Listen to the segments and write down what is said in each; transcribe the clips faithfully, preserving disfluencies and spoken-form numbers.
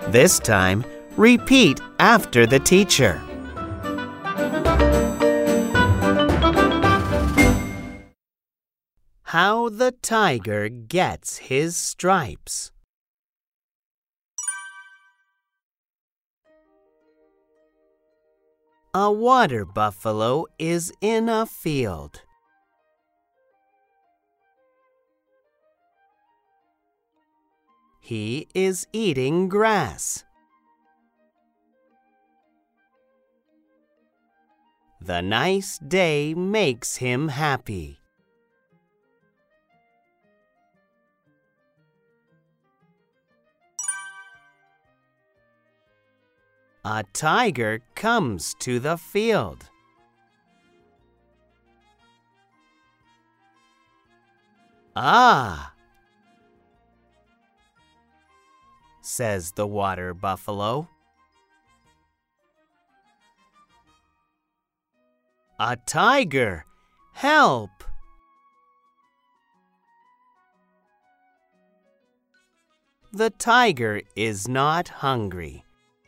This time, repeat after the teacher. How the tiger gets his stripes. A water buffalo is in a field. He is eating grass. The nice day makes him happy. A tiger comes to the field. Ah, says the water buffalo. A tiger! Help! The tiger is not hungry.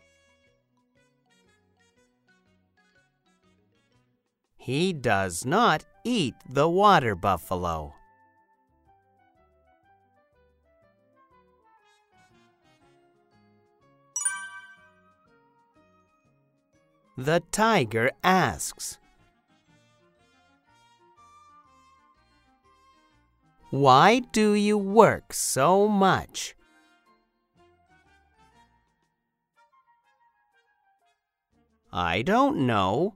He does not eat the water buffalo. The tiger asks, "Why do you work so much?" "I don't know,"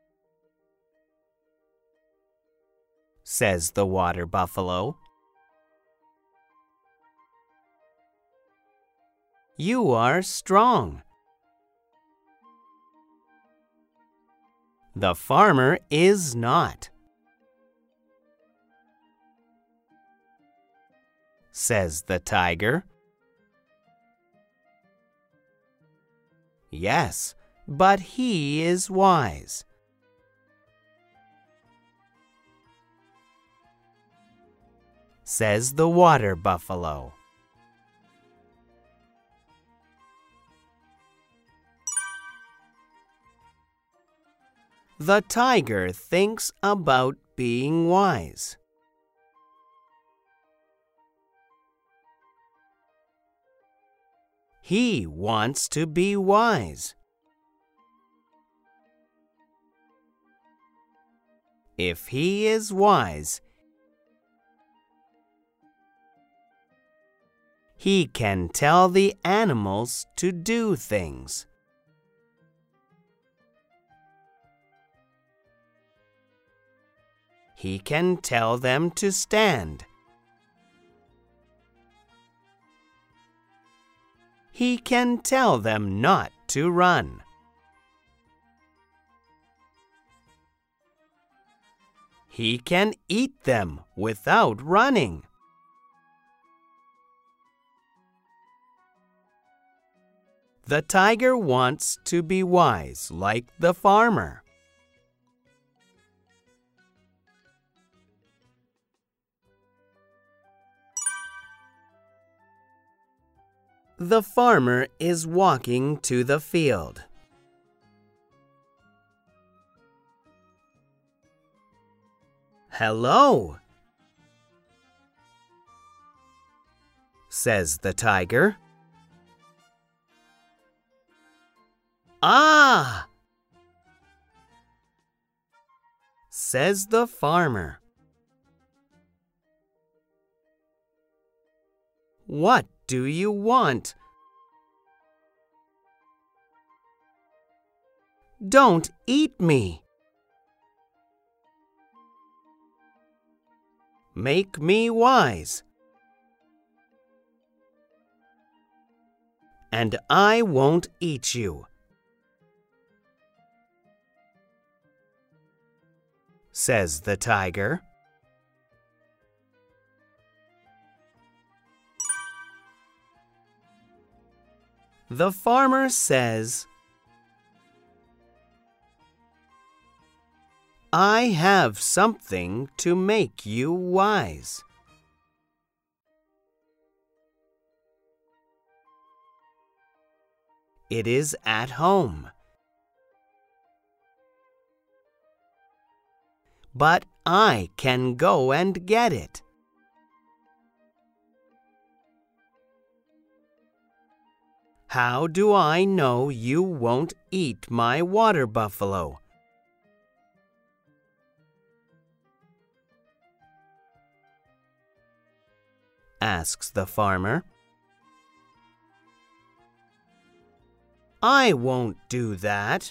says the water buffalo. "You are strong." The farmer is not, says the tiger. Yes, but he is wise. Says the water buffalo. The tiger thinks about being wise. He wants to be wise. If he is wise, he can tell the animals to do things. He can tell them to stand. He can tell them not to run. He can eat them without running. The tiger wants to be wise like the farmer. The farmer is walking to the field. "Hello," says the tiger. "Ah," says the farmer. "What do you want?" "Don't eat me." "Make me wise." "And I won't eat you," says the tiger. The farmer says, "I have something to make you wise." it is at home. But I can go and get it. How do I know you won't eat my water buffalo? Asks the farmer. I won't do that,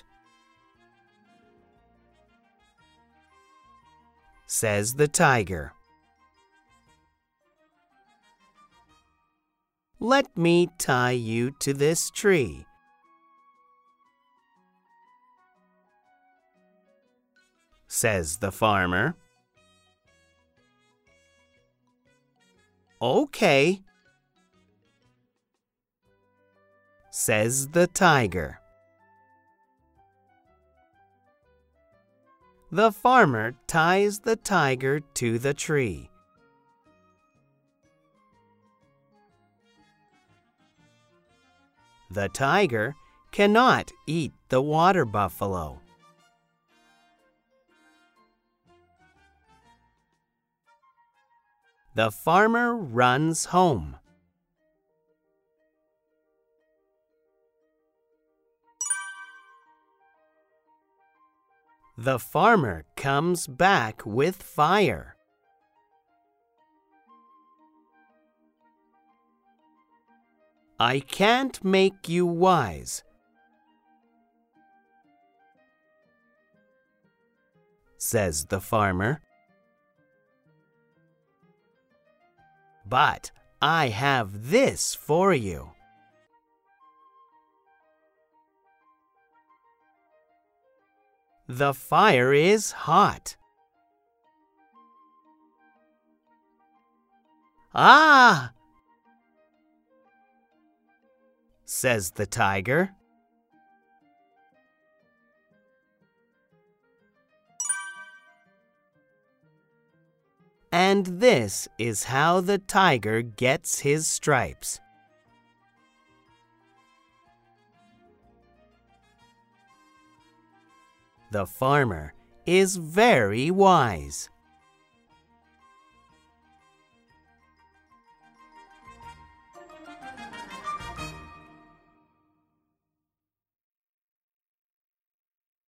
says the tiger. Let me tie you to this tree. Says the farmer. Okay, says the tiger. The farmer ties the tiger to the tree. The tiger cannot eat the water buffalo. The farmer runs home. The farmer comes back with fire. I can't make you wise, says the farmer. But I have this for you. The fire is hot. Ah! says the tiger. And this is how the tiger gets his stripes. The farmer is very wise.